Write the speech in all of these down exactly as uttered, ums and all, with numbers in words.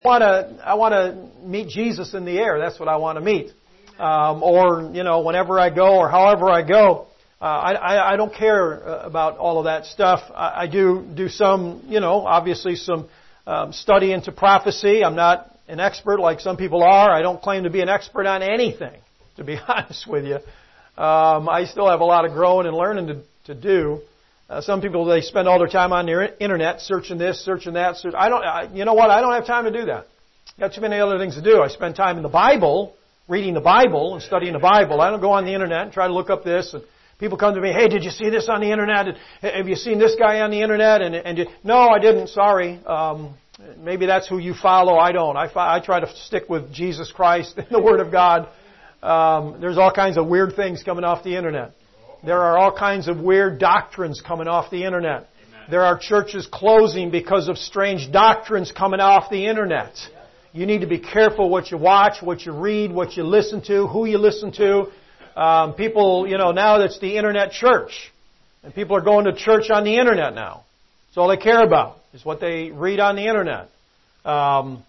want to I want to meet Jesus in the air. That's what I want to meet. Um, or, you know, whenever I go or however I go, uh, I, I, I don't care about all of that stuff. I, I do do some, you know, obviously some um, study into prophecy. I'm not an expert like some people are. I don't claim to be an expert on anything, to be honest with you. Um, I still have a lot of growing and learning to, to do. Uh, some people, they spend all their time on their internet searching this, searching that. Search, I don't. I, you know what? I don't have time to do that. Got too many other things to do. I spend time in the Bible, reading the Bible and studying the Bible. I don't go on the internet and try to look up this. And people come to me, hey, did you see this on the internet? And, have you seen this guy on the internet? And, and you, no, I didn't. Sorry. Um, maybe that's who you follow. I don't. I, I try to stick with Jesus Christ and the Word of God. Um, there's all kinds of weird things coming off the internet. There are all kinds of weird doctrines coming off the internet. There are churches closing because of strange doctrines coming off the internet. You need to be careful what you watch, what you read, what you listen to, who you listen to. Um, people, you know, now that's the internet church. And people are going to church on the internet now. That's all they care about, is what they read on the internet. Um,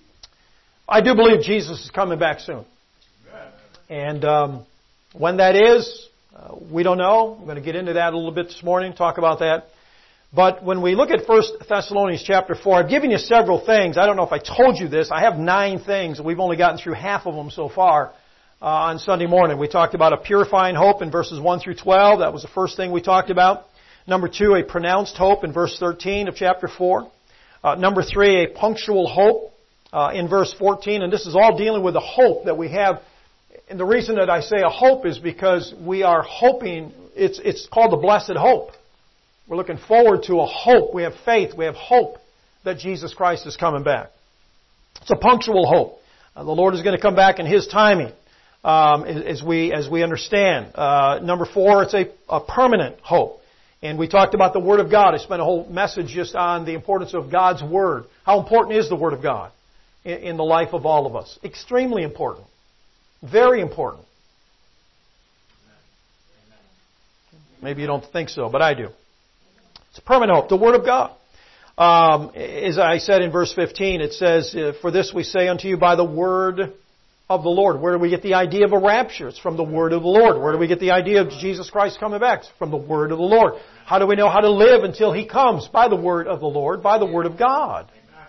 I do believe Jesus is coming back soon. And um, when that is, uh, we don't know. I'm going to get into that a little bit this morning, talk about that. But when we look at First Thessalonians chapter four, I've given you several things. I don't know if I told you this. I have nine things. We've only gotten through half of them so far uh, on Sunday morning. We talked about a purifying hope in verses one through twelve. That was the first thing we talked about. Number two, a pronounced hope in verse thirteen of chapter four. Uh, number three, a punctual hope uh, in verse fourteen. And this is all dealing with the hope that we have. And the reason that I say a hope is because we are hoping, it's, it's called the blessed hope. We're looking forward to a hope. We have faith. We have hope that Jesus Christ is coming back. It's a punctual hope. Uh, the Lord is going to come back in His timing, um, as we as we understand. Uh, number four, it's a, a permanent hope. And we talked about the Word of God. I spent a whole message just on the importance of God's Word. How important is the Word of God in, in the life of all of us? Extremely important. Very important. Maybe you don't think so, but I do. It's a permanent hope, the Word of God. Um, as I said in verse fifteen, it says, for this we say unto you by the word of the Lord. Where do we get the idea of a rapture? It's from the Word of the Lord. Where do we get the idea of Jesus Christ coming back? It's from the Word of the Lord. How do we know how to live until He comes? By the Word of the Lord, by the Word of God.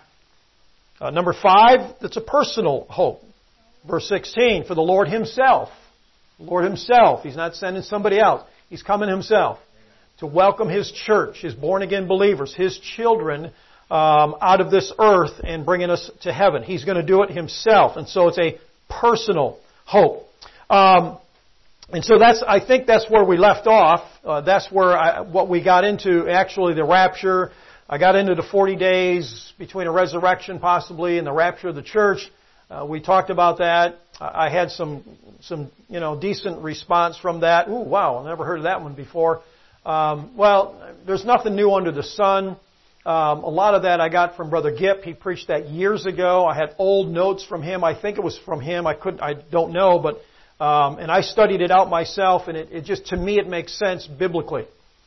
Uh, number five, it's a personal hope. Verse sixteen, for the Lord Himself. The Lord Himself. He's not sending somebody else. He's coming Himself to welcome His church, His born-again believers, His children um, out of this earth and bringing us to heaven. He's going to do it Himself. And so it's a personal hope. Um, and so that's, I think that's where we left off. Uh, that's where I, what we got into, actually the rapture. I got into the forty days between a resurrection possibly and the rapture of the church. Uh, we talked about that. I had some, some, you know, decent response from that. Ooh, wow, I never heard of that one before. Um, well, there's nothing new under the sun. Um, a lot of that I got from Brother Gipp. He preached that years ago. I had old notes from him. I think it was from him. I couldn't, I don't know, but um, and I studied it out myself, and it, it just, to me, it makes sense biblically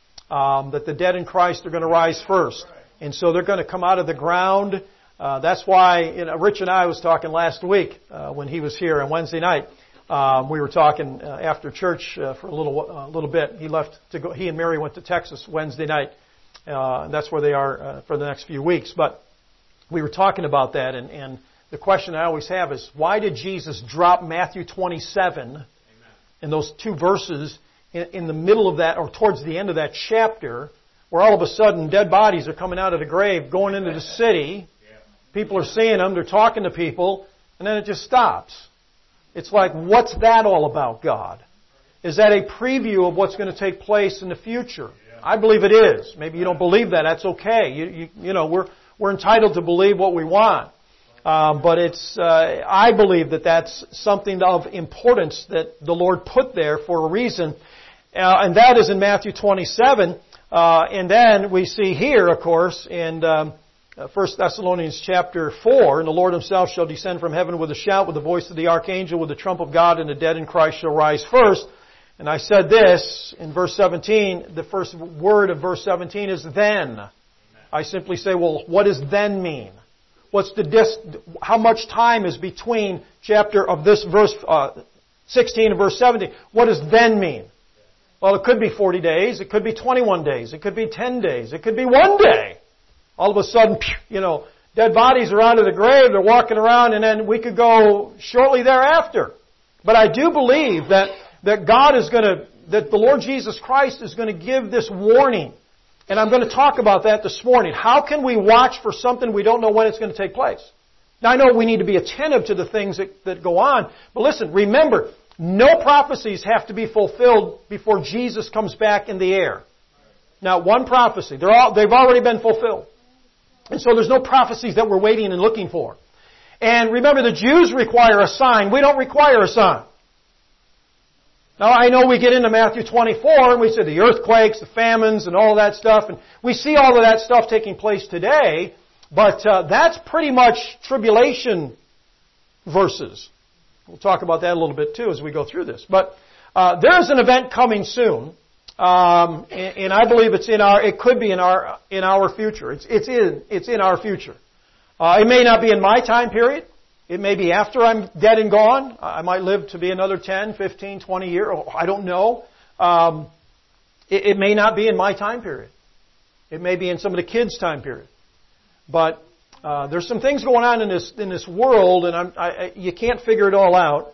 um, that the dead in Christ are going to rise first, and so they're going to come out of the ground. Uh, that's why, you know, Rich and I was talking last week uh, when he was here on Wednesday night. Um, we were talking uh, after church uh, for a little uh, little bit. He left to go. He and Mary went to Texas Wednesday night. Uh, and that's where they are uh, for the next few weeks. But we were talking about that, and, and the question I always have is, why did Jesus drop Matthew twenty-seven Amen. In those two verses in, in the middle of that, or towards the end of that chapter, where all of a sudden dead bodies are coming out of the grave, going into the city. People are seeing them, they're talking to people, and then it just stops. It's like, what's that all about, God? Is that a preview of what's going to take place in the future? I believe it is. Maybe you don't believe that. That's okay. You, you, you know, we're we're entitled to believe what we want, um, but it's. Uh, I believe that that's something of importance that the Lord put there for a reason, uh, and that is in Matthew twenty-seven. Uh, and then we see here, of course, in um, First Thessalonians chapter four, and the Lord Himself shall descend from heaven with a shout, with the voice of the archangel, with the trump of God, and the dead in Christ shall rise first. And I said this in verse seventeen, the first word of verse seventeen is then. I simply say, well, what does then mean? What's the dis, how much time is between chapter of this verse uh, sixteen and verse seventeen? What does then mean? Well, it could be forty days. It could be twenty-one days. It could be ten days. It could be one day. All of a sudden, you know, dead bodies are out of the grave. They're walking around, and then we could go shortly thereafter. But I do believe that, that God is going to, that the Lord Jesus Christ is going to give this warning. And I'm going to talk about that this morning. How can we watch for something we don't know when it's going to take place? Now, I know we need to be attentive to the things that, that go on. But listen, remember, no prophecies have to be fulfilled before Jesus comes back in the air. Now, one prophecy. They're all, they've already been fulfilled. And so there's no prophecies that we're waiting and looking for. And remember, the Jews require a sign. We don't require a sign. Now, I know we get into Matthew twenty-four and we see the earthquakes, the famines, and all that stuff. And we see all of that stuff taking place today. But uh, that's pretty much tribulation verses. We'll talk about that a little bit too as we go through this. But uh, there's an event coming soon. Um, and, and I believe it's in our, it could be in our, in our future. It's, it's in, it's in our future. Uh, it may not be in my time period. It may be after I'm dead and gone. I might live to be another ten, fifteen, twenty years. I don't know. Um, it, it may not be in my time period. It may be in some of the kids' time period. But uh, there's some things going on in this in this world, and I'm, I, I, you can't figure it all out.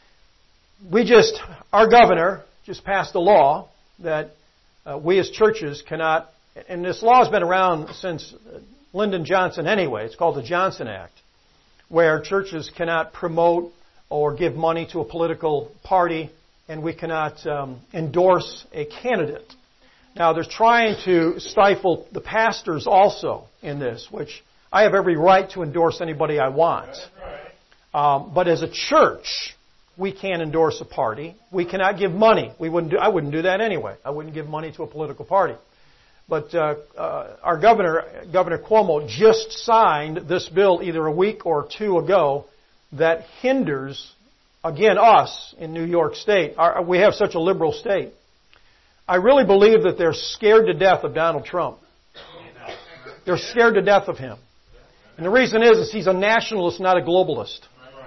We just, our governor just passed a law that uh, we as churches cannot, and this law has been around since Lyndon Johnson anyway. It's called the Johnson Act, where churches cannot promote or give money to a political party, and we cannot um, endorse a candidate. Now, they're trying to stifle the pastors also in this, which I have every right to endorse anybody I want. Um, but as a church, we can't endorse a party. We cannot give money. We wouldn't do, I wouldn't do that anyway. I wouldn't give money to a political party. But uh, uh, our governor, Governor Cuomo, just signed this bill either a week or two ago that hinders, again, us in New York State. Our, we have such a liberal state. I really believe that they're scared to death of Donald Trump. They're scared to death of him. And the reason is, is he's a nationalist, not a globalist.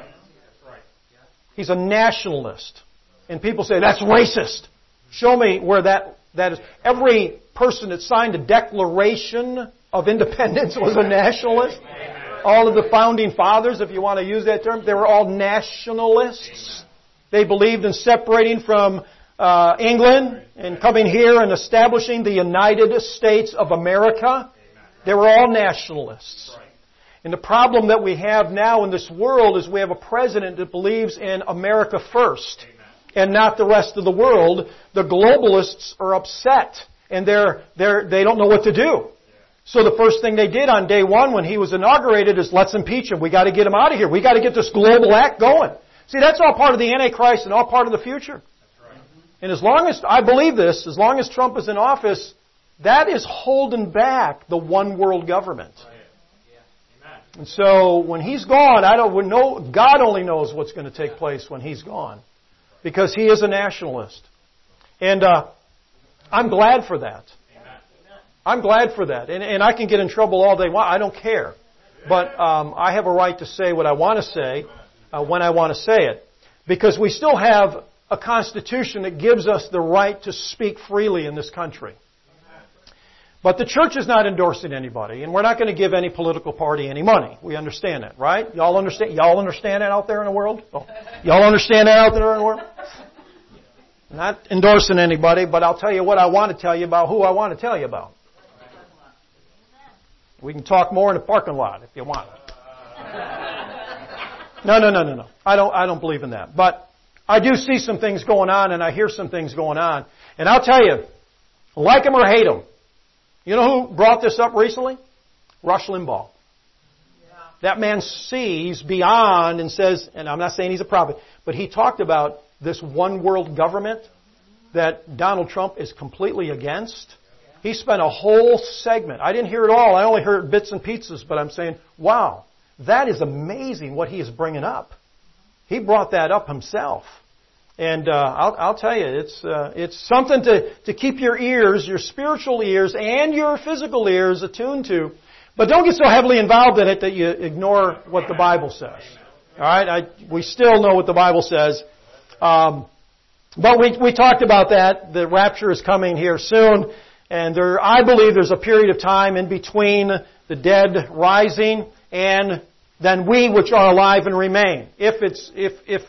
He's a nationalist. And people say, that's racist. Show me where that, that is. Every person that signed a Declaration of Independence was a nationalist. All of the founding fathers, if you want to use that term, they were all nationalists. They believed in separating from uh, England and coming here and establishing the United States of America. They were all nationalists. And the problem that we have now in this world is we have a president that believes in America first and not the rest of the world. The globalists are upset and they're, they're, they don't know what to do. So the first thing they did on day one when he was inaugurated is let's impeach him. We got to get him out of here. We got to get this global act going. See, that's all part of the Antichrist and all part of the future. And as long as, I believe this, as long as Trump is in office, that is holding back the one world government. And so when he's gone, I don't know, God only knows what's going to take place when he's gone. Because he is a nationalist. And uh, I'm glad for that. I'm glad for that. And, and I can get in trouble all day long. I don't care. But um, I have a right to say what I want to say uh, when I want to say it. Because we still have a constitution that gives us the right to speak freely in this country. But the church is not endorsing anybody, and we're not going to give any political party any money. We understand that, right? Y'all understand? Y'all understand that out there in the world? Oh, y'all understand that out there in the world? Not endorsing anybody, but I'll tell you what I want to tell you about who I want to tell you about. We can talk more in the parking lot if you want. No, no, no, no, no. I don't. I don't believe in that. But I do see some things going on, and I hear some things going on, and I'll tell you, like them or hate them. You know who brought this up recently? Rush Limbaugh. Yeah. That man sees beyond and says, and I'm not saying he's a prophet, but he talked about this one world government that Donald Trump is completely against. He spent a whole segment. I didn't hear it all. I only heard bits and pieces, but I'm saying, wow, that is amazing what he is bringing up. He brought that up himself. And uh, I'll, I'll tell you, it's uh, it's something to, to keep your ears, your spiritual ears, and your physical ears attuned to. But don't get so heavily involved in it that you ignore what the Bible says. All right? I, we still know what the Bible says. Um, but we, we talked about that. The rapture is coming here soon. And there, I believe there's a period of time in between the dead rising and then we which are alive and remain. If it's, if, if,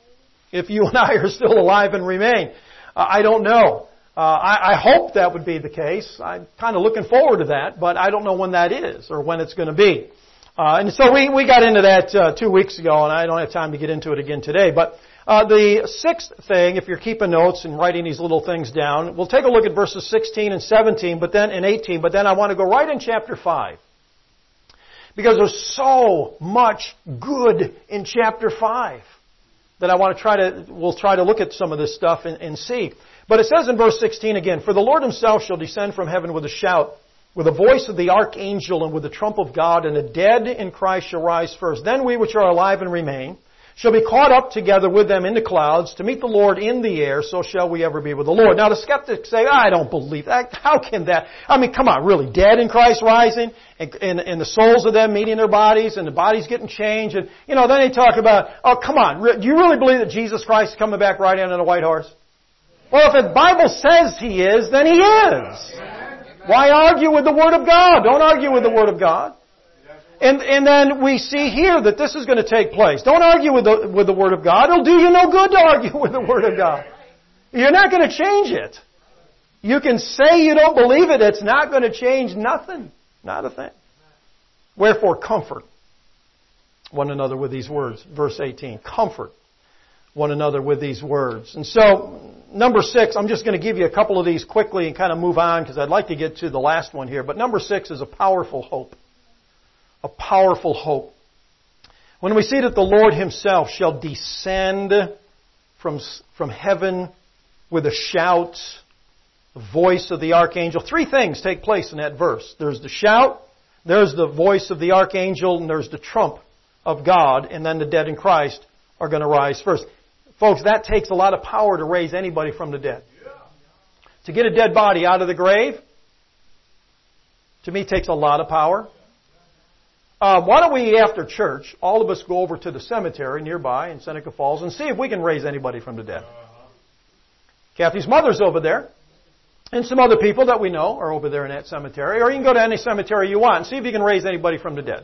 if you and I are still alive and remain. Uh, I don't know. Uh, I, I hope that would be the case. I'm kind of looking forward to that, but I don't know when that is or when it's going to be. Uh, and so we, we got into that uh, two weeks ago, and I don't have time to get into it again today. But uh, the sixth thing, if you're keeping notes and writing these little things down, we'll take a look at verses sixteen and seventeen, but then in eighteen. But then I want to go right in chapter five. Because there's so much good in chapter five that I want to try to, we'll try to look at some of this stuff and, and see. But it says in verse sixteen again, "For the Lord Himself shall descend from heaven with a shout, with the voice of the archangel and with the trump of God, and the dead in Christ shall rise first. Then we which are alive and remain shall be caught up together with them in the clouds to meet the Lord in the air, so shall we ever be with the Lord." Now the skeptics say, "I don't believe that. How can that? I mean, come on, really? Dead in Christ rising, and, and, and the souls of them meeting their bodies, and the bodies getting changed, and, you know, then they talk about, oh, come on, do you really believe that Jesus Christ is coming back riding on a white horse?" Well, if the Bible says He is, then He is. Why argue with the Word of God? Don't argue with the Word of God. And, and then we see here that this is going to take place. Don't argue with the, with the Word of God. It'll do you no good to argue with the Word of God. You're not going to change it. You can say you don't believe it. It's not going to change nothing. Not a thing. "Wherefore comfort one another with these words." Verse eighteen. Comfort one another with these words. And so, number six, I'm just going to give you a couple of these quickly and kind of move on because I'd like to get to the last one here. But number six is a powerful hope. A powerful hope. When we see that the Lord Himself shall descend from, from heaven with a shout, the voice of the archangel. Three things take place in that verse. There's the shout, there's the voice of the archangel, and there's the trump of God, and then the dead in Christ are going to rise first. Folks, that takes a lot of power to raise anybody from the dead. To get a dead body out of the grave, to me, takes a lot of power. Uh, why don't we, after church, all of us go over to the cemetery nearby in Seneca Falls and see if we can raise anybody from the dead. Kathy's mother's over there. And some other people that we know are over there in that cemetery. Or you can go to any cemetery you want and see if you can raise anybody from the dead.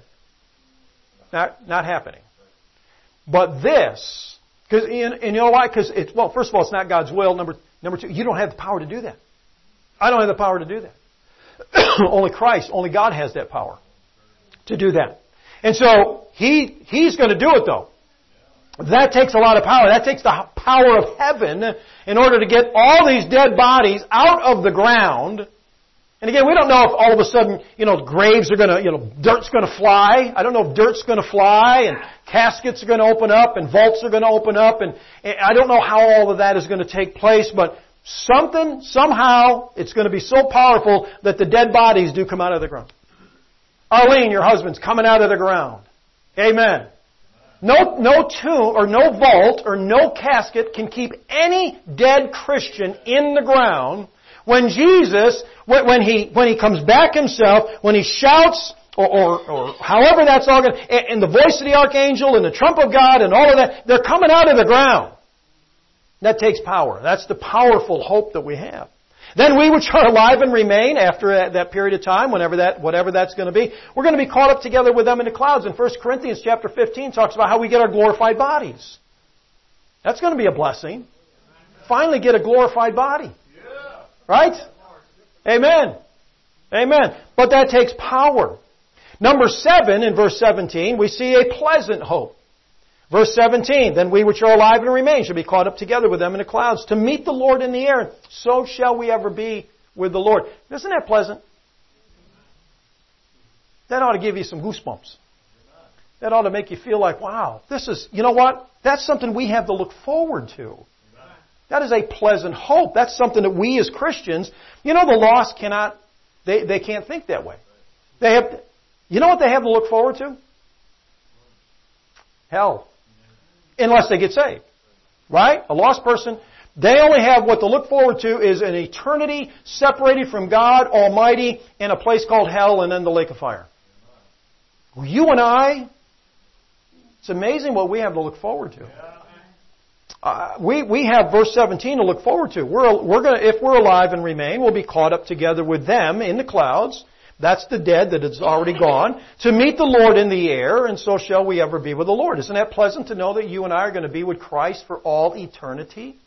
Not, not happening. But this, because and you know why? Because it's, well, first of all, it's not God's will. Number number two, you don't have the power to do that. I don't have the power to do that. Only Christ, only God has that power to do that. And so He He's going to do it though. That takes a lot of power. That takes the power of heaven in order to get all these dead bodies out of the ground. And again, we don't know if all of a sudden, you know, graves are going to, you know, dirt's going to fly. I don't know if dirt's going to fly and caskets are going to open up and vaults are going to open up. And I don't know how all of that is going to take place, but something, somehow, it's going to be so powerful that the dead bodies do come out of the ground. Arlene, your husband's coming out of the ground. Amen. No, no tomb or no vault or no casket can keep any dead Christian in the ground. When Jesus, when he, when He comes back Himself, when He shouts, or, or, or however that's all going to, and the voice of the archangel and the trump of God and all of that, they're coming out of the ground. That takes power. That's the powerful hope that we have. Then we which are alive and remain after that period of time, whenever that, whatever that's going to be, we're going to be caught up together with them in the clouds. And First Corinthians chapter fifteen talks about how we get our glorified bodies. That's going to be a blessing. Finally get a glorified body. Right? Amen. Amen. But that takes power. Number seven, in verse seventeen, we see a pleasant hope. Verse seventeen, "Then we which are alive and remain shall be caught up together with them in the clouds to meet the Lord in the air. So shall we ever be with the Lord." Isn't that pleasant? That ought to give you some goosebumps. That ought to make you feel like, wow, this is, you know what? That's something we have to look forward to. That is a pleasant hope. That's something that we as Christians, you know, the lost cannot, they, they can't think that way. They have, you know what they have to look forward to? Hell. Unless they get saved. Right? A lost person, they only have what to look forward to is an eternity separated from God Almighty in a place called hell and then the lake of fire. You and I, it's amazing what we have to look forward to. Uh, we, we have verse seventeen to look forward to. We're, we're gonna, if we're alive and remain, we'll be caught up together with them in the clouds. That's the dead that has already gone. To meet the Lord in the air, and so shall we ever be with the Lord. Isn't that pleasant to know that you and I are going to be with Christ for all eternity? Is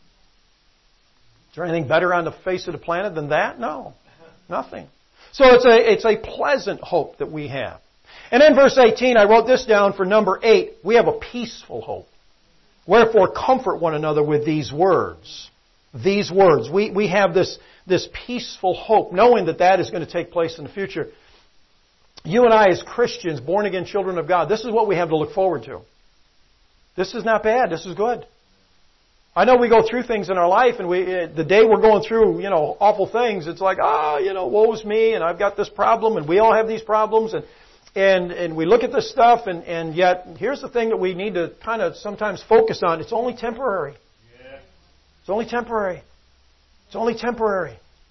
there anything better on the face of the planet than that? No. Nothing. So it's a, it's a pleasant hope that we have. And in verse eighteen, I wrote this down for number eight. We have a peaceful hope. Wherefore comfort one another with these words. These words. We, we have this, this peaceful hope, knowing that that is going to take place in the future. You and I as Christians, born again children of God, this is what we have to look forward to. This is not bad. This is good. I know we go through things in our life, and we, the day we're going through, you know, awful things, it's like, oh, you know, woe is me, and I've got this problem, and we all have these problems, and And, and we look at this stuff, and, and yet, here's the thing that we need to kind of sometimes focus on. It's only temporary. Yeah. It's only temporary. It's only temporary.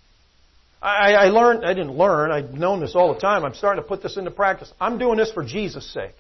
I, I learned, I didn't learn, I've known this all the time. I'm starting to put this into practice. I'm doing this for Jesus' sake.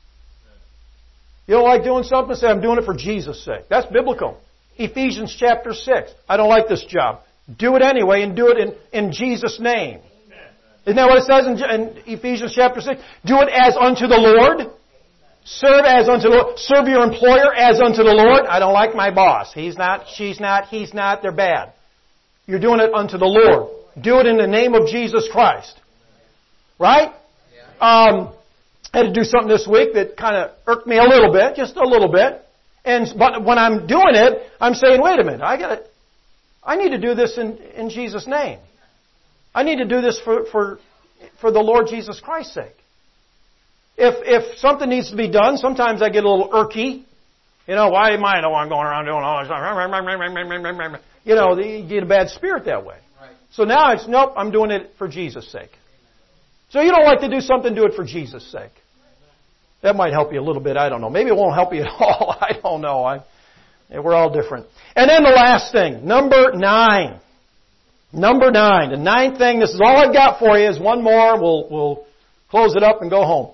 You don't like doing something? Say, I'm doing it for Jesus' sake. That's biblical. Ephesians chapter six. I don't like this job. Do it anyway, and do it in, in Jesus' name. Isn't that what it says in, in Ephesians chapter six? Do it as unto the Lord. Serve as unto the Lord. Serve your employer as unto the Lord. I don't like my boss. He's not, she's not, he's not, they're bad. You're doing it unto the Lord. Do it in the name of Jesus Christ. Right? Um, I had to do something this week that kind of irked me a little bit, just a little bit. And but when I'm doing it, I'm saying, wait a minute, I got to, I need to do this in, in Jesus' name. I need to do this for, for, for the Lord Jesus Christ's sake. If, if something needs to be done, sometimes I get a little irky. You know, why am I the one going around doing all this? You know, you get a bad spirit that way. So now it's, nope, I'm doing it for Jesus' sake. So you don't like to do something, do it for Jesus' sake. That might help you a little bit, I don't know. Maybe it won't help you at all, I don't know. I, we're all different. And then the last thing, number nine. Number nine. The ninth thing, this is all I've got for you, is one more. We'll, we'll close it up and go home.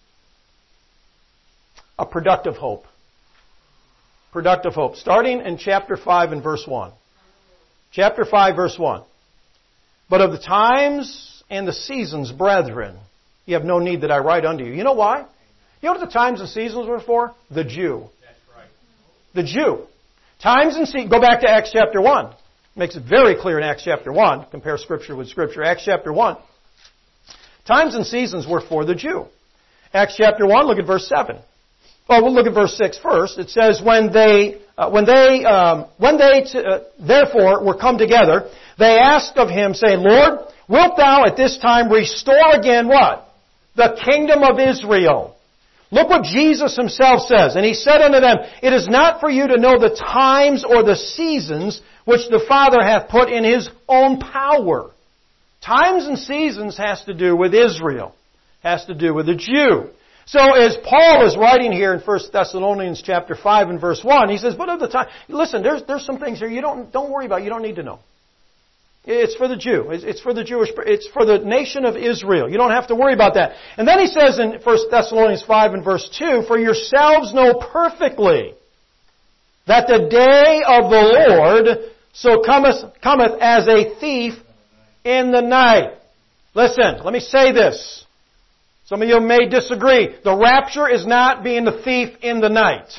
A productive hope. Productive hope. Starting in chapter five and verse one. Chapter five, verse one. But of the times and the seasons, brethren, you have no need that I write unto you. You know why? You know what the times and seasons were for? The Jew. That's right. The Jew. Times and seasons. Go back to Acts chapter one. Makes it very clear in Acts chapter one. Compare Scripture with Scripture. Acts chapter one. Times and seasons were for the Jew. Acts chapter one, look at verse seven. Well, we'll look at verse six first. It says, when they, uh, when they, um, when they, t- uh, therefore, were come together, they asked of him, saying, Lord, wilt thou at this time restore again what? The kingdom of Israel. Look what Jesus himself says. And he said unto them, it is not for you to know the times or the seasons which the Father hath put in His own power. Times and seasons has to do with Israel. Has to do with the Jew. So as Paul is writing here in First Thessalonians chapter five and verse one, he says, but of the time, listen, there's, there's some things here you don't, don't worry about, you don't need to know. It's for the Jew. It's for the Jewish, it's for the nation of Israel. You don't have to worry about that. And then he says in First Thessalonians five and verse two, for yourselves know perfectly that the day of the Lord so cometh, cometh as a thief in the night. Listen, let me say this. Some of you may disagree. The rapture is not being the thief in the night.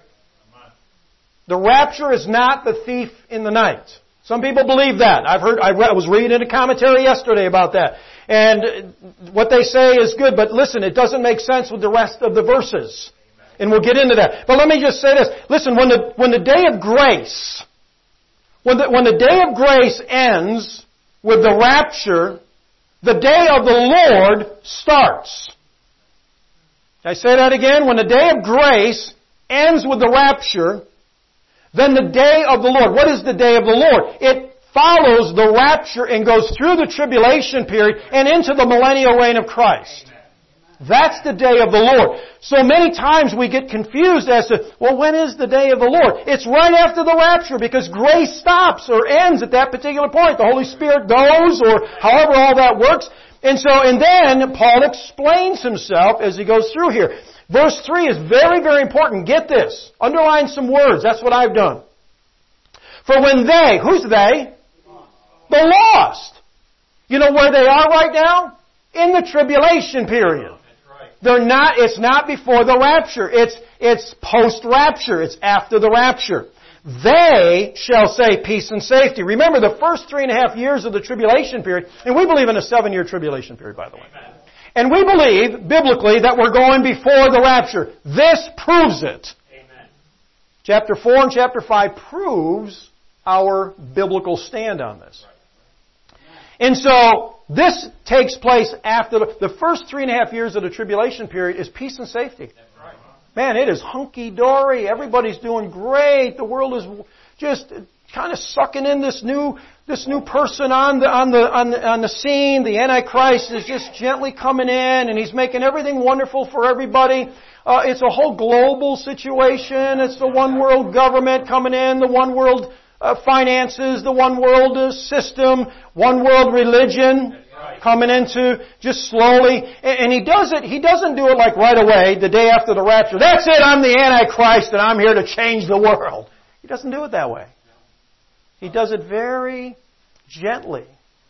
The rapture is not the thief in the night. Some people believe that. I've heard, I was reading a commentary yesterday about that. And what they say is good, but listen, it doesn't make sense with the rest of the verses. And we'll get into that. But let me just say this. Listen, when the, when the day of grace, when the, when the day of grace ends with the rapture, the day of the Lord starts. Can I say that again? When the day of grace ends with the rapture, then the day of the Lord. What is the day of the Lord? It follows the rapture and goes through the tribulation period and into the millennial reign of Christ. That's the day of the Lord. So many times we get confused as to, well, when is the day of the Lord? It's right after the rapture because grace stops or ends at that particular point. The Holy Spirit goes or however all that works. And so, and then Paul explains himself as he goes through here. Verse three is very, very important. Get this. Underline some words. That's what I've done. For when they, who's they? The lost. You know where they are right now? In the tribulation period. They're not, it's not before the rapture. It's, it's post-rapture. It's after the rapture. They shall say peace and safety. Remember, the first three and a half years of the tribulation period, and we believe in a seven-year tribulation period, by the way. Amen. And we believe, biblically, that we're going before the rapture. This proves it. Amen. Chapter four and chapter five proves our biblical stand on this. And so, this takes place after the, the first three and a half years of the tribulation period is peace and safety. Man, it is hunky-dory. Everybody's doing great. The world is just kind of sucking in this new this new person on the on the on the, on the scene. The Antichrist is just gently coming in, and he's making everything wonderful for everybody. Uh, it's a whole global situation. It's the one world government coming in, the one world uh, finances, the one world uh, system, one world religion. Coming into just slowly. And he does it, he doesn't do it like right away, the day after the rapture. That's it, I'm the Antichrist and I'm here to change the world. He doesn't do it that way. He does it very gently.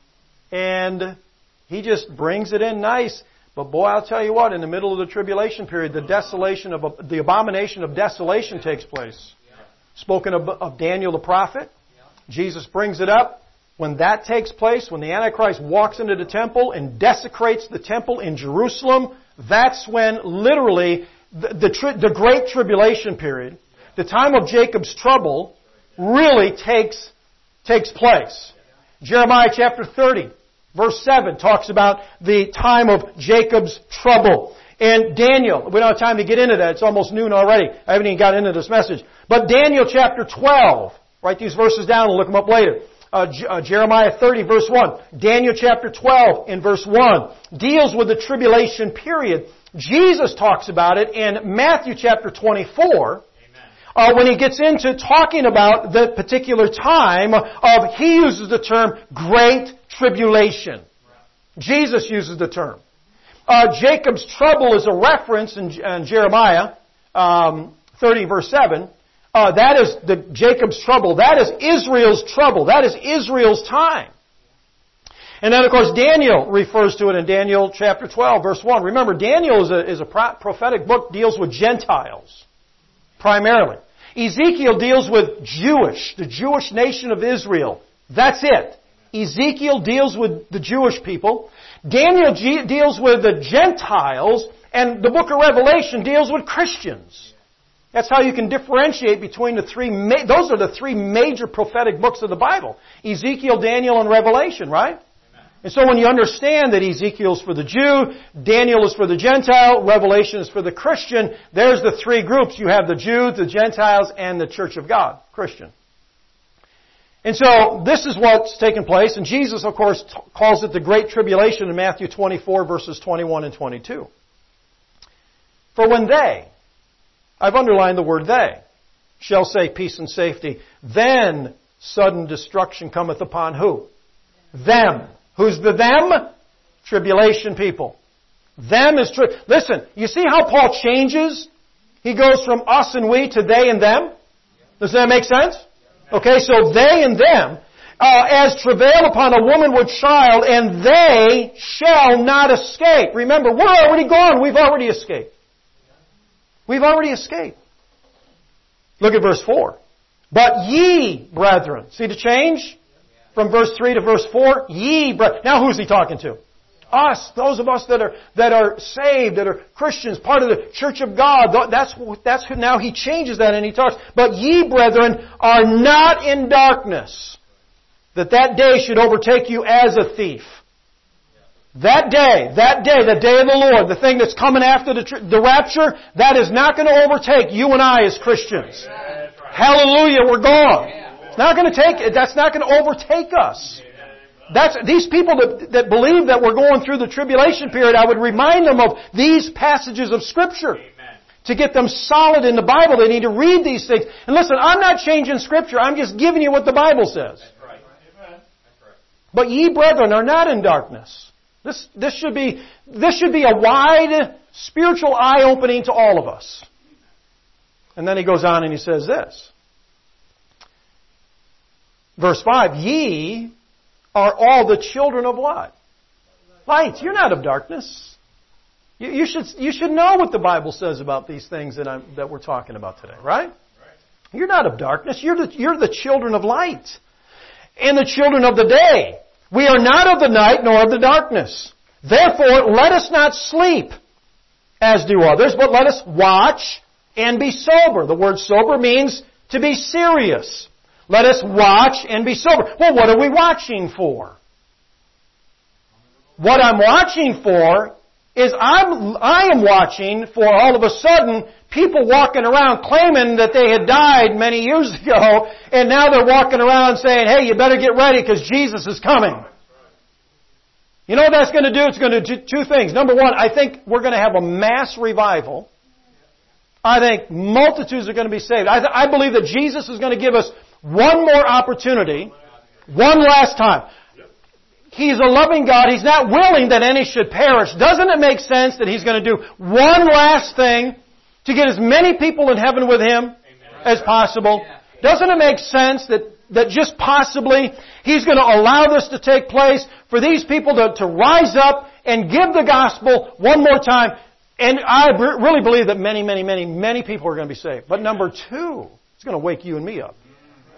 And he just brings it in nice. But boy, I'll tell you what, in the middle of the tribulation period, the desolation of, the abomination of desolation takes place. Spoken of, of Daniel the prophet. Jesus brings it up. When that takes place, when the Antichrist walks into the temple and desecrates the temple in Jerusalem, that's when literally the, the, tri- the great tribulation period, the time of Jacob's trouble, really takes, takes place. Jeremiah chapter thirty, verse seven, talks about the time of Jacob's trouble. And Daniel, we don't have time to get into that. It's almost noon already. I haven't even got into this message. But Daniel chapter twelve, write these verses down and look them up later. Uh, J- uh, Jeremiah thirty, verse one. Daniel chapter twelve, in verse one, deals with the tribulation period. Jesus talks about it in Matthew chapter twenty-four, uh, when he gets into talking about the particular time of, he uses the term great tribulation. Jesus uses the term. Uh, Jacob's trouble is a reference in, in Jeremiah um, thirty, verse seven. Uh, that is the Jacob's trouble. That is Israel's trouble. That is Israel's time. And then, of course, Daniel refers to it in Daniel chapter twelve, verse one. Remember, Daniel is a, is a prophetic book, deals with Gentiles, primarily. Ezekiel deals with Jewish, the Jewish nation of Israel. That's it. Ezekiel deals with the Jewish people. Daniel G- deals with the Gentiles, and the book of Revelation deals with Christians. That's how you can differentiate between the three, ma- those are the three major prophetic books of the Bible. Ezekiel, Daniel, and Revelation, right? Amen. And so when you understand that Ezekiel's for the Jew, Daniel is for the Gentile, Revelation is for the Christian, there's the three groups. You have the Jews, the Gentiles, and the Church of God, Christian. And so this is what's taken place, and Jesus, of course, t- calls it the Great Tribulation in Matthew twenty-four, verses twenty-one and twenty-two. For when they, I've underlined the word they, shall say peace and safety, then sudden destruction cometh upon who? Them. Who's the them? Tribulation people. Them is true. Listen, you see how Paul changes? He goes from us and we to they and them. Does that make sense? Okay, so they and them, uh, as travail upon a woman with child, and they shall not escape. Remember, we're already gone. We've already escaped. We've already escaped. Look at verse four. But ye, brethren. See the change? From verse three to verse four. Ye, brethren. Now who's he talking to? Us. Those of us that are, that are saved, that are Christians, part of the church of God. That's, that's who, now he changes that and he talks. But ye, brethren, are not in darkness, that that day should overtake you as a thief. That day, that day, the day of the Lord, the thing that's coming after the, the rapture, that is not going to overtake you and I as Christians. Right. Hallelujah, we're gone. Yeah. It's not going to take, that's not going to overtake us. That's, these people that, that believe that we're going through the tribulation period, I would remind them of these passages of Scripture. Amen. To get them solid in the Bible, they need to read these things. And listen, I'm not changing Scripture, I'm just giving you what the Bible says. That's right. Amen. But ye, brethren, are not in darkness. This, this should be, this should be a wide spiritual eye-opening to all of us. And then he goes on and he says this. Verse five, ye are all the children of what? Light. You're not of darkness. You, you should, you should know what the Bible says about these things that, I'm, that we're talking about today, right? You're not of darkness. You're the, you're the children of light. And the children of the day. We are not of the night nor of the darkness. Therefore, let us not sleep as do others, but let us watch and be sober. The word sober means to be serious. Let us watch and be sober. Well, what are we watching for? What I'm watching for is I'm, I am watching for all of a sudden people walking around claiming that they had died many years ago, and now they're walking around saying, hey, you better get ready because Jesus is coming. You know what that's going to do? It's going to do two things. Number one, I think we're going to have a mass revival. I think multitudes are going to be saved. I, th- I believe that Jesus is going to give us one more opportunity, one last time. He's a loving God. He's not willing that any should perish. Doesn't it make sense that He's going to do one last thing to get as many people in heaven with Him as possible? Doesn't it make sense that, that just possibly He's going to allow this to take place for these people to, to rise up and give the gospel one more time? And I really believe that many, many, many, many people are going to be saved. But number two, it's going to wake you and me up.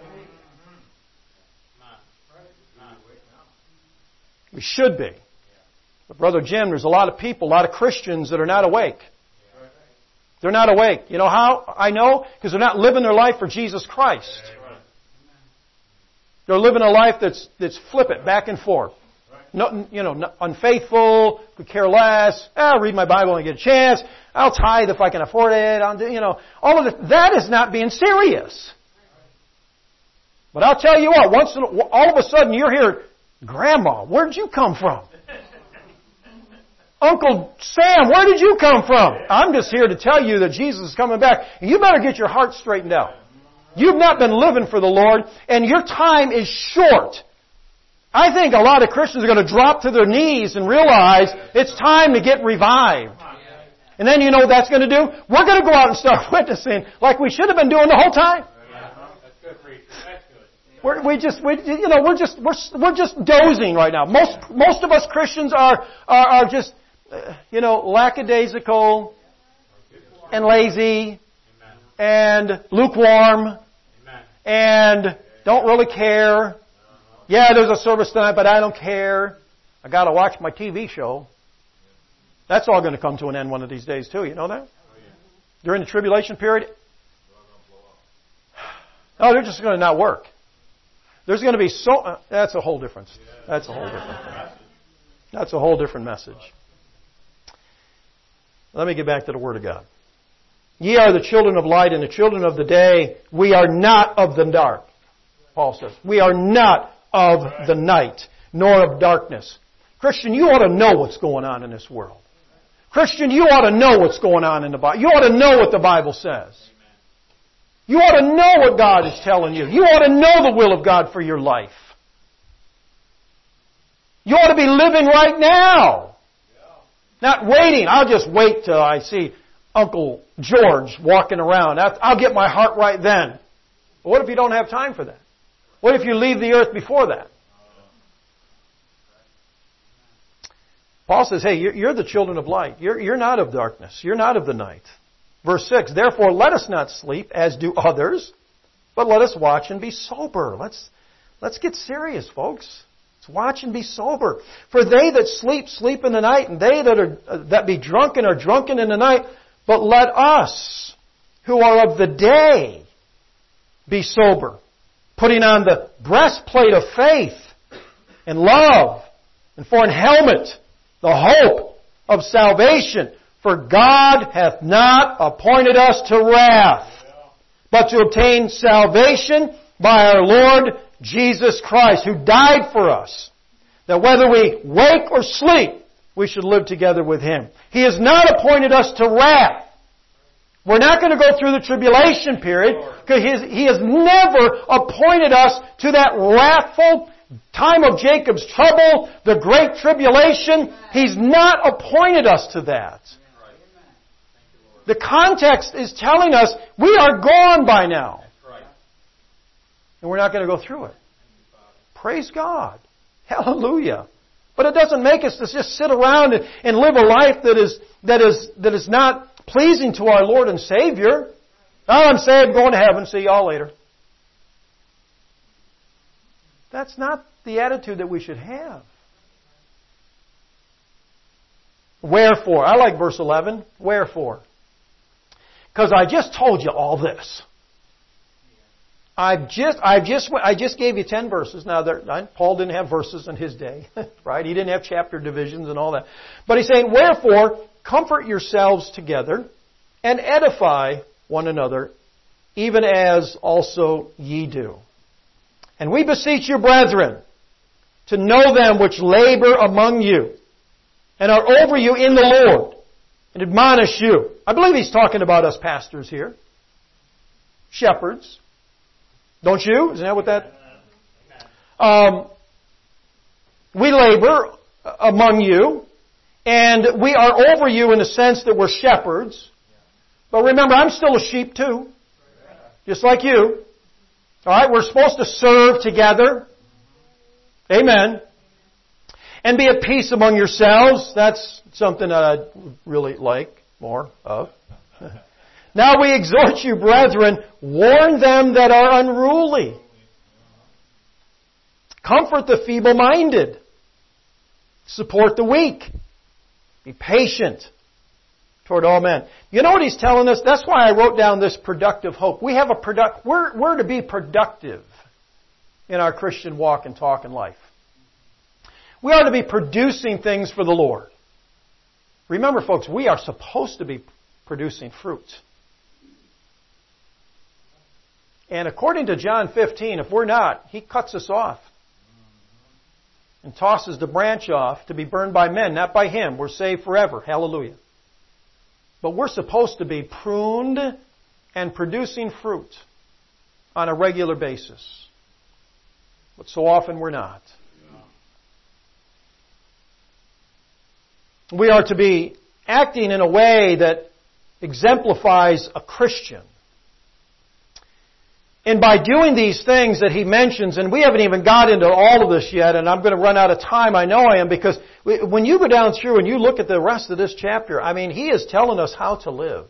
We should be. But Brother Jim, there's a lot of people, a lot of Christians that are not awake. They're not awake. You know how I know? Because they're not living their life for Jesus Christ. They're living a life that's that's flippant, back and forth. No, you know, unfaithful, could care less. I'll read my Bible when I get a chance. I'll tithe if I can afford it. I'll do, you know, all of that. That is not being serious. But I'll tell you what. Once in, all of a sudden you're here. Grandma, where'd you come from? Uncle Sam, where did you come from? I'm just here to tell you that Jesus is coming back. And you better get your heart straightened out. You've not been living for the Lord, and your time is short. I think a lot of Christians are going to drop to their knees and realize it's time to get revived. And then you know what that's going to do? We're going to go out and start witnessing like we should have been doing the whole time. We're, we just, we, you know, we're just, we're, we're just dozing right now. Most, most of us Christians are, are, are just, uh, you know, lackadaisical and lazy and lukewarm and don't really care. Yeah, there's a service tonight, but I don't care. I got to watch my T V show. That's all going to come to an end one of these days too. You know that? During the tribulation period. Oh, they're just going to not work. There's going to be so... Uh, that's a whole difference. That's a whole different thing. That's a whole different message. Let me get back to the Word of God. Ye are the children of light and the children of the day. We are not of the dark. Paul says. We are not of the night, nor of darkness. Christian, you ought to know what's going on in this world. Christian, you ought to know what's going on in the Bible. You ought to know what the Bible says. You ought to know what God is telling you. You ought to know the will of God for your life. You ought to be living right now. Not waiting. I'll just wait till I see Uncle George walking around. I'll get my heart right then. But what if you don't have time for that? What if you leave the earth before that? Paul says, hey, you're the children of light. You're, you're not of darkness. You're not of the night. Verse six, therefore let us not sleep as do others, but let us watch and be sober. Let's, let's get serious, folks. Let's watch and be sober. For they that sleep, sleep in the night, and they that are uh, that be drunken are drunken in the night. But let us, who are of the day, be sober, putting on the breastplate of faith and love, and for an helmet, the hope of salvation. For God hath not appointed us to wrath, but to obtain salvation by our Lord Jesus Christ, who died for us, that whether we wake or sleep, we should live together with Him. He has not appointed us to wrath. We're not going to go through the tribulation period, because He has never appointed us to that wrathful, time of Jacob's trouble, the great tribulation. He's not appointed us to that. The context is telling us we are gone by now. And we're not going to go through it. Praise God. Hallelujah. But it doesn't make us to just sit around and, and live a life that is, that is, that is not pleasing to our Lord and Savior. Oh, I'm saved, going to heaven, see y'all later. That's not the attitude that we should have. Wherefore, I like verse eleven. Wherefore? Because I just told you all this. I've just, I've just, I just gave you ten verses. Now, there, Paul didn't have verses in his day, right? He didn't have chapter divisions and all that. But he's saying, wherefore, comfort yourselves together and edify one another, even as also ye do. And we beseech you, brethren, to know them which labor among you and are over you in the Lord and admonish you. I believe he's talking about us pastors here. Shepherds. Don't you? Isn't that what that... Um, we labor among you, and we are over you in the sense that we're shepherds. But remember, I'm still a sheep too. Just like you. Alright, we're supposed to serve together. Amen. And be at peace among yourselves. That's something that I'd really like more of. Now we exhort you, brethren, warn them that are unruly. Comfort the feeble-minded. Support the weak. Be patient toward all men. You know what he's telling us? That's why I wrote down this productive hope. We have a product. We're, we're to be productive in our Christian walk and talk in life. We are to be producing things for the Lord. Remember, folks, we are supposed to be producing fruit. And according to John fifteen, if we're not, He cuts us off and tosses the branch off to be burned by men, not by Him. We're saved forever. Hallelujah. But we're supposed to be pruned and producing fruit on a regular basis. But so often we're not. We are to be acting in a way that exemplifies a Christian. And by doing these things that he mentions, and we haven't even got into all of this yet, and I'm going to run out of time, I know I am, because when you go down through and you look at the rest of this chapter, I mean, he is telling us how to live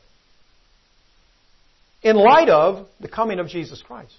in light of the coming of Jesus Christ.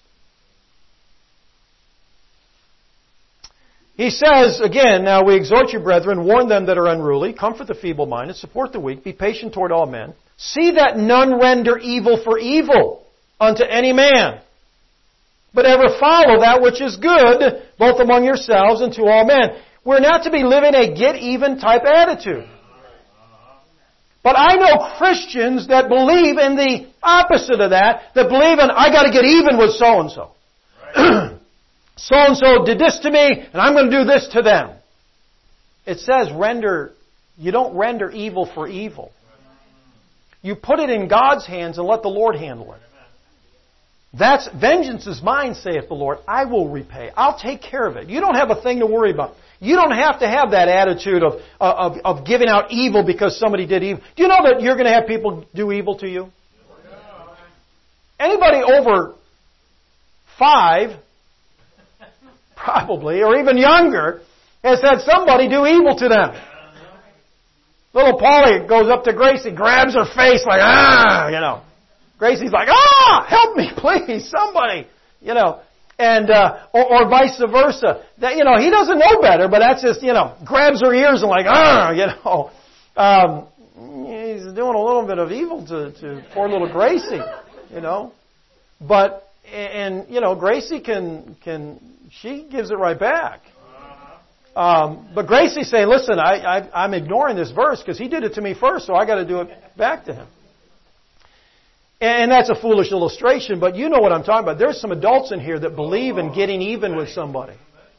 He says, again, now we exhort you, brethren, warn them that are unruly, comfort the feeble-minded, support the weak, be patient toward all men. See that none render evil for evil unto any man, but ever follow that which is good, both among yourselves and to all men. We're not to be living a get-even type attitude. But I know Christians that believe in the opposite of that, that believe in, I got to get even with so-and-so. So-and-so did this to me, and I'm going to do this to them. It says render, you don't render evil for evil. You put it in God's hands and let the Lord handle it. That's, vengeance is mine, saith the Lord. I will repay. I'll take care of it. You don't have a thing to worry about. You don't have to have that attitude of, of, of giving out evil because somebody did evil. Do you know that you're going to have people do evil to you? Anybody over five, probably, or even younger, has had somebody do evil to them. Little Polly goes up to Gracie, grabs her face like, ah, you know. Gracie's like, ah, help me, please, somebody, you know, and uh, or, or vice versa. That, you know, he doesn't know better, but that's just, you know, grabs her ears and like, ah, you know, um, he's doing a little bit of evil to, to poor little Gracie, you know, but and you know, Gracie can can she gives it right back. Um, but Gracie's saying, listen, I, I I'm ignoring this verse because he did it to me first, so I got to do it back to him. And that's a foolish illustration, but you know what I'm talking about. There's some adults in here that believe in getting even with somebody.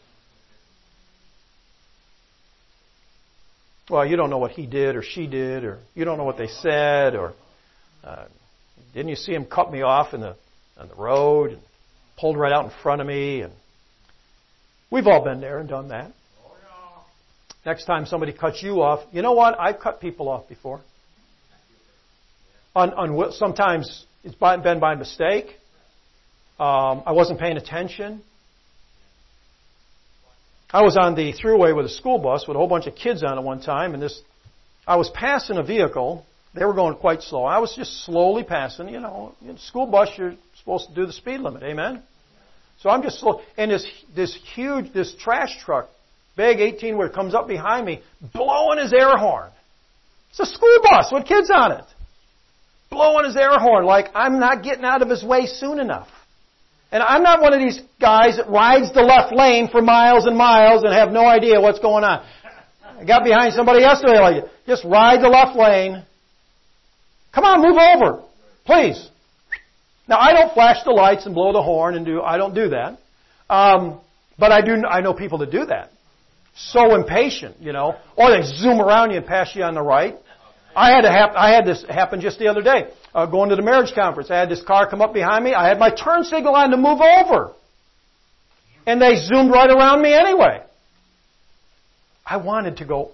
Well, you don't know what he did or she did, or you don't know what they said, or uh, didn't you see him cut me off in the on the road and pulled right out in front of me? And We've all been there and done that. Next time somebody cuts you off, you know what? I've cut people off before. On, on sometimes it's been by mistake. Um, I wasn't paying attention. I was on the thruway with a school bus with a whole bunch of kids on it one time, and this, I was passing a vehicle. They were going quite slow. I was just slowly passing. You know, in school bus, you're supposed to do the speed limit. Amen. So I'm just slow, and this this huge this trash truck, big eighteen wheeler, comes up behind me, blowing his air horn. It's a school bus with kids on it, blowing his air horn like I'm not getting out of his way soon enough. And I'm not one of these guys that rides the left lane for miles and miles and have no idea what's going on. I got behind somebody yesterday like, just ride the left lane. Come on, move over, please. Now, I don't flash the lights and blow the horn and do, I don't do that. Um, but I do, I know people that do that. So impatient, you know. Or they zoom around you and pass you on the right. I had to hap- I had this happen just the other day. Uh, going to the marriage conference. I had this car come up behind me. I had my turn signal on to move over. And they zoomed right around me anyway. I wanted to go,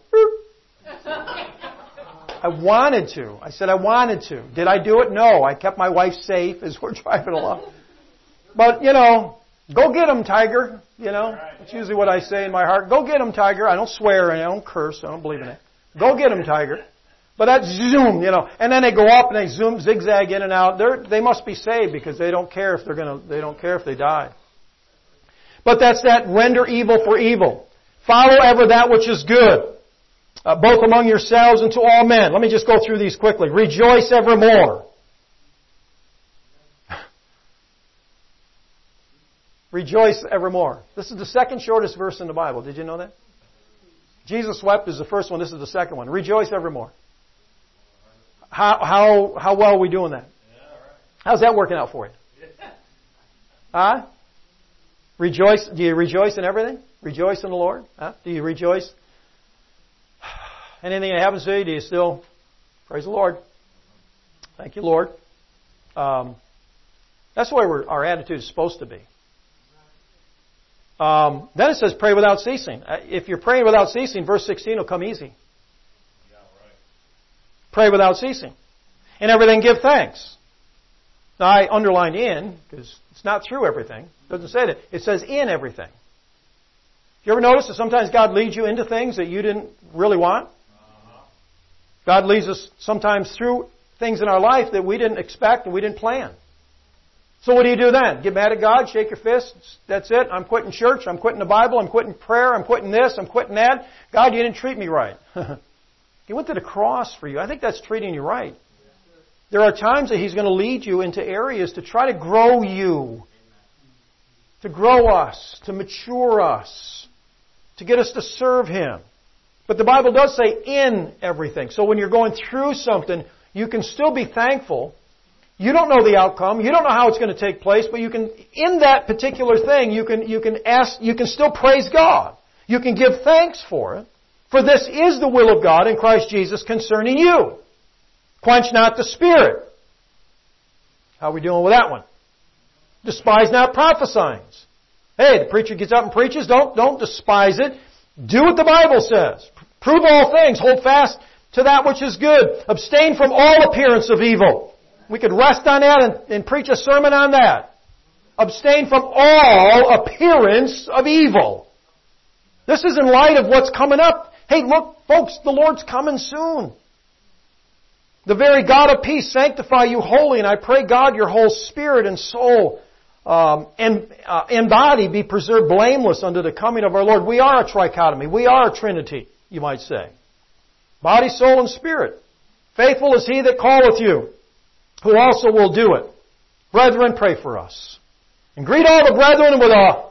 I wanted to. I said I wanted to. Did I do it? No. I kept my wife safe as we're driving along. But, you know, go get him, Tiger. You know, that's usually what I say in my heart. Go get him, Tiger. I don't swear and I don't curse. I don't believe in it. Go get him, Tiger. But that zoom, you know, and then they go up and they zoom, zigzag in and out. They're, they must be saved because they don't care if they're gonna, they don't care if they die. But that's that render evil for evil. Follow ever that which is good, uh, both among yourselves and to all men. Let me just go through these quickly. Rejoice evermore. Rejoice evermore. This is the second shortest verse in the Bible. Did you know that? Jesus wept is the first one. This is the second one. Rejoice evermore. How how how well are we doing that? How's that working out for you? Huh? Rejoice. Do you rejoice in everything? Rejoice in the Lord? Huh? Do you rejoice? Anything that happens to you, do you still praise the Lord? Thank you, Lord. Um, that's the way we're, our attitude is supposed to be. Um, then it says pray without ceasing. If you're praying without ceasing, verse sixteen will come easy. Pray without ceasing. In everything give thanks. Now I underlined in because it's not through everything. It doesn't say that. It says in everything. You ever notice that sometimes God leads you into things that you didn't really want? God leads us sometimes through things in our life that we didn't expect and we didn't plan. So what do you do then? Get mad at God, shake your fist, that's it, I'm quitting church, I'm quitting the Bible, I'm quitting prayer, I'm quitting this, I'm quitting that. God, you didn't treat me right. He went to the cross for you. I think that's treating you right. There are times that He's going to lead you into areas to try to grow you, to grow us, to mature us, to get us to serve Him. But the Bible does say in everything. So when you're going through something, you can still be thankful. You don't know the outcome. You don't know how it's going to take place, but you can, in that particular thing, you can, you can ask, you can still praise God. You can give thanks for it. For this is the will of God in Christ Jesus concerning you. Quench not the Spirit. How are we doing with that one? Despise not prophesying. Hey, the preacher gets up and preaches. Don't, don't despise it. Do what the Bible says. Prove all things. Hold fast to that which is good. Abstain from all appearance of evil. We could rest on that and, and preach a sermon on that. Abstain from all appearance of evil. This is in light of what's coming up. Hey, look, folks, the Lord's coming soon. The very God of peace sanctify you wholly, and I pray God your whole spirit and soul um, and, uh, and body be preserved blameless unto the coming of our Lord. We are a trichotomy. We are a trinity, you might say. Body, soul, and spirit. Faithful is He that calleth you, who also will do it. Brethren, pray for us. And greet all the brethren with a...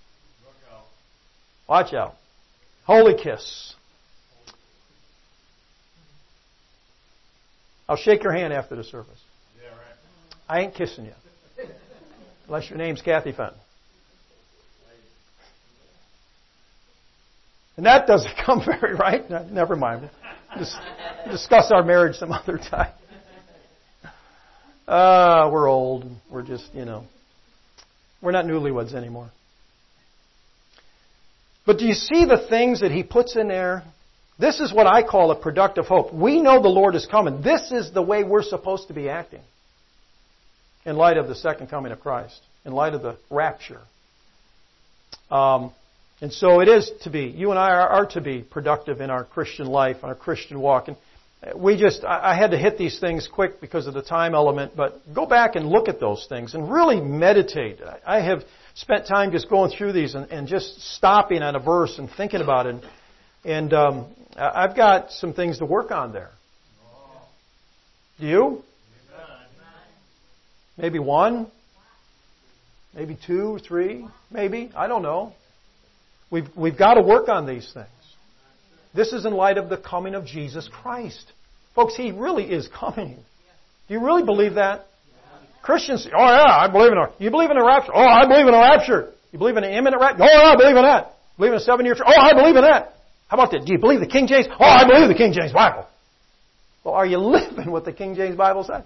Watch out. Holy kiss. I'll shake your hand after the service. Yeah, right. I ain't kissing you. Unless your name's Kathy Fenton. And that doesn't come very right. Never mind. Just discuss our marriage some other time. Uh, we're old. We're just, you know, we're not newlyweds anymore. But do you see the things that he puts in there? This is what I call a productive hope. We know the Lord is coming. This is the way we're supposed to be acting in light of the second coming of Christ, in light of the rapture. Um, and so it is to be, you and I are, are to be productive in our Christian life, our Christian walk. And we just, I, I had to hit these things quick because of the time element, but go back and look at those things and really meditate. I, I have spent time just going through these and, and just stopping at a verse and thinking about it. And, and um, I've got some things to work on there. Do you? Maybe one? Maybe two or three? Maybe? I don't know. We've, we've got to work on these things. This is in light of the coming of Jesus Christ. Folks, He really is coming. Do you really believe that? Christians say, oh yeah, I believe in a, you believe in a rapture? Oh, I believe in a rapture. You believe in an imminent rapture? Oh, yeah, I believe in that. Believe in a seven-year church? Oh, I believe in that. How about that? Do you believe the King James? Oh, I believe the King James Bible. Well, are you living what the King James Bible says?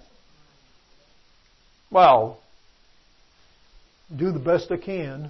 Well, do the best I can.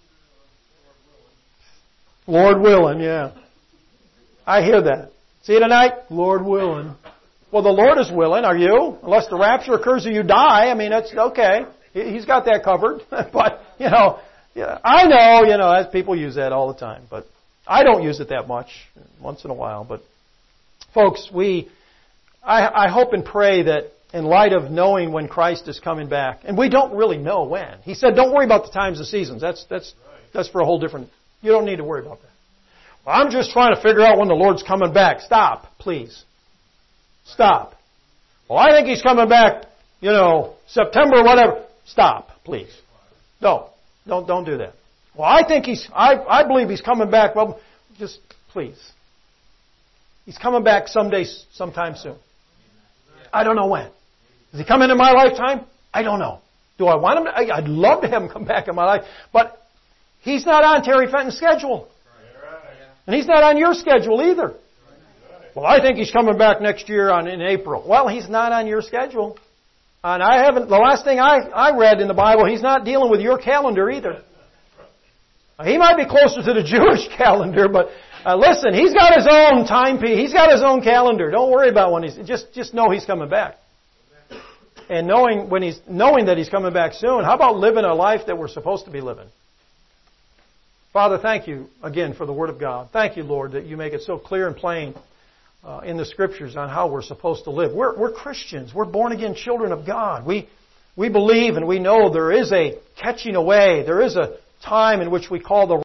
Lord willing, yeah. I hear that. See you tonight? Lord willing. Well, the Lord is willing. Are you? Unless the rapture occurs or you die. I mean, that's okay. He's got that covered. But, you know, yeah, I know, you know, people use that all the time. But I don't use it that much. Once in a while. But, folks, we, I, I hope and pray that in light of knowing when Christ is coming back, and we don't really know when. He said, don't worry about the times and seasons. That's, that's, that's for a whole different, you don't need to worry about that. Well, I'm just trying to figure out when the Lord's coming back. Stop, please. Stop. Well, I think He's coming back, you know, September or whatever. Stop, please. Don't. Don't, don't do that. Well, I think He's, I, I believe He's coming back. Well, just, please. He's coming back someday, sometime soon. I don't know when. Is He coming in my lifetime? I don't know. Do I want Him to? I'd love to have Him come back in my life. But He's not on Terry Fenton's schedule. And He's not on your schedule either. Well, I think He's coming back next year on in April. Well, He's not on your schedule. And I haven't, the last thing I, I read in the Bible, He's not dealing with your calendar either. He might be closer to the Jewish calendar, but uh, listen, He's got His own timepiece. He's got His own calendar. Don't worry about when He's, just, just know He's coming back. And knowing when He's, knowing that He's coming back soon, how about living a life that we're supposed to be living? Father, thank You again for the Word of God. Thank You, Lord, that You make it so clear and plain uh, in the Scriptures on how we're supposed to live. We're, we're Christians. We're born-again children of God. We, we believe and we know there is a catching away. There is a time in which we call the